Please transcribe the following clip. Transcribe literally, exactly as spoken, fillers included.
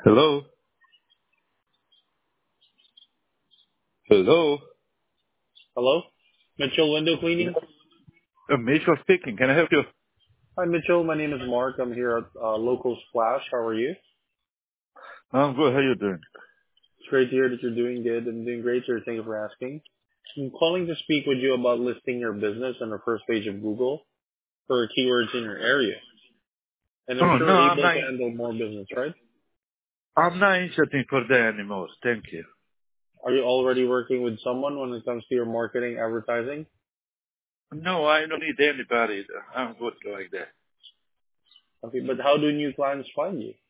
Hello? Hello? Hello? Mitchell Window Cleaning? Uh, Mitchell speaking. Can I help you? Hi, Mitchell. My name is Mark. I'm here at uh, Local Splash. How are you? I'm good. How you doing? It's great to hear that you're doing good. I'm doing great, sir. Thank you for asking. I'm calling to speak with you about listing your business on the first page of Google for keywords in your area. And I'm Oh, sure no, we're I'm able not, to handle more business, right? I'm not interested for that anymore. Thank you. Are you already working with someone when it comes to your marketing, advertising? No, I don't need anybody. I'm good like that. Okay, but how do new clients find you?